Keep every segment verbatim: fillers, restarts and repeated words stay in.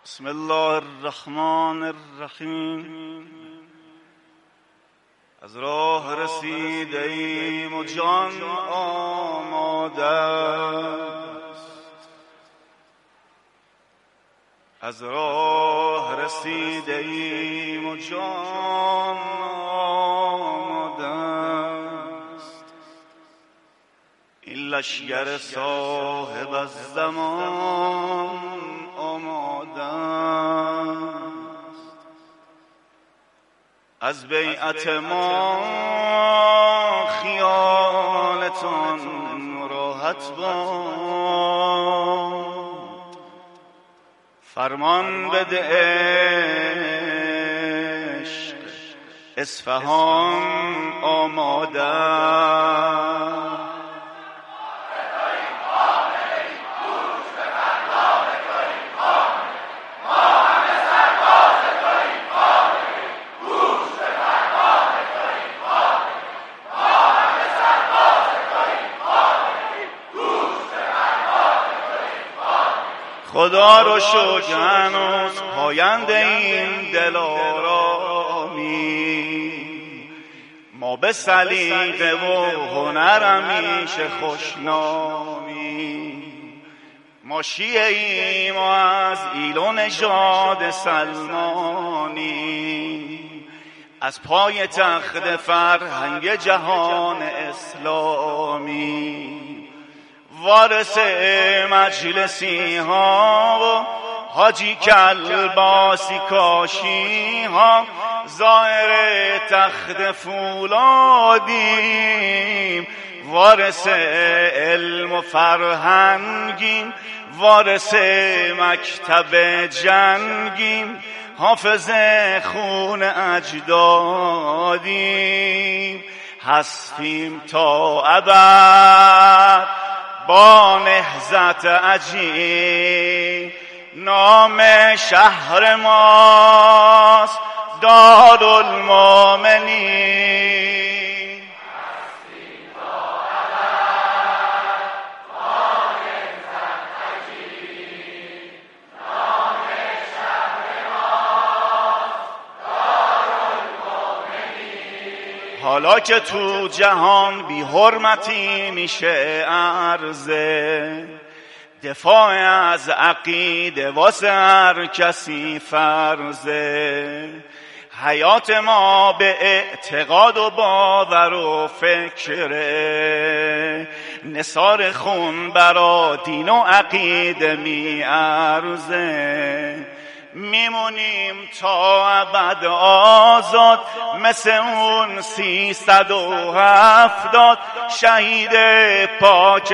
بسم الله الرحمن الرحیم. از راه رسیده ایم و جان آماده است، از راه رسیده ایم و جان آماده است. این لشگر صاحب از زمان آماده است، از بیعت ما خیالتان راحت باد. فرمان بده عشق، اصفهان آماده است. خدا رو شکر هنوز پاینده این دلارامی، ما به سلیقه و هنر همیشه خوشنامی. ما شیعه ایم و از ایل و نژاد سلمانی، از پای تخت فرهنگ جهان اسلامی. وارث مجلسی ها و حاجی کلباسی کاشی ها، زائر تخت فولادیم. وارث علم و فرهنگیم، وارث مکتب جنگیم. حافظ خون اجدادیم، هستیم تا ابد با نهضت عجیب. نام شهر ماست دارالمؤمنین، هستیم تا ابد با نهضت عجیب. نام شهر ماست دارالمؤمنین. حالا که تو جهان بی حرمتی میشه عرضه، دفاع از عقیده واسه هر کسی فرضه. حیات ما به اعتقاد و باور و فکره، نثار خون برا دین و عقیده می ارزه. میمونیم تا ابد آزاد مثل اون سیصد و هفتاد شهید پاک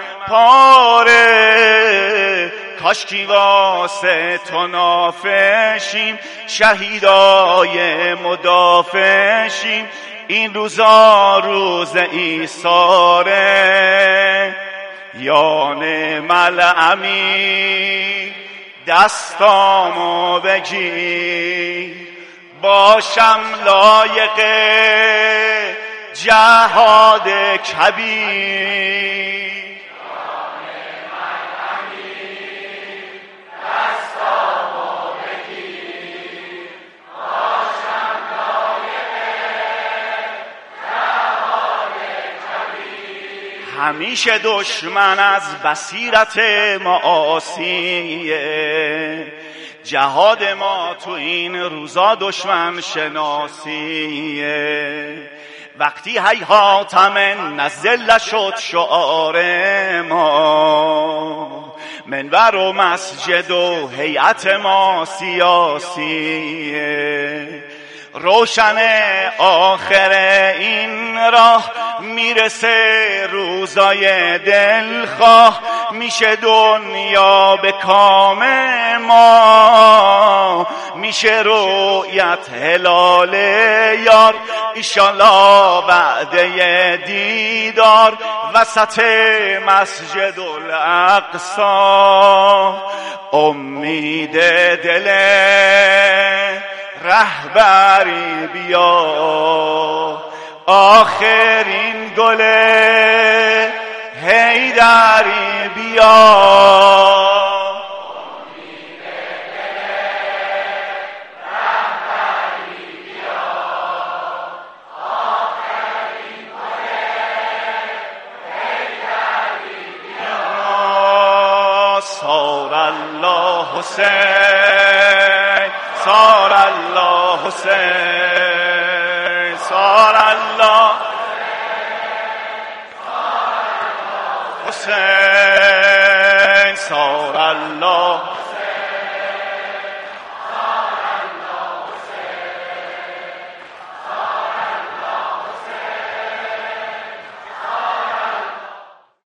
مهپاره. کاشکی واسه تو نافشیم، شهیدای مدافشیم. این روزا روز ایثاره، یا نعم الامین. دستامو بگیر باشم لایق جهاد کبیر. همیشه دشمن از بصیرت معاصیه، جهاد ما تو این روزا دشمن شناسیه. وقتی هیهات من نزل شد شعار ما، منبر و مسجد و هیئت ما سیاسیه. روشن آخر این راه میرسه روزای دلخواه، میشه دنیا به کام ما. میشه رؤیت هلال یار، ایشالله وعده دیدار وسط مسجد الاقصی. امید دل رهبری بیا، آخرین گل حیدری بیا. امید دل حسین صار الله حسین صار الله حسین صار الله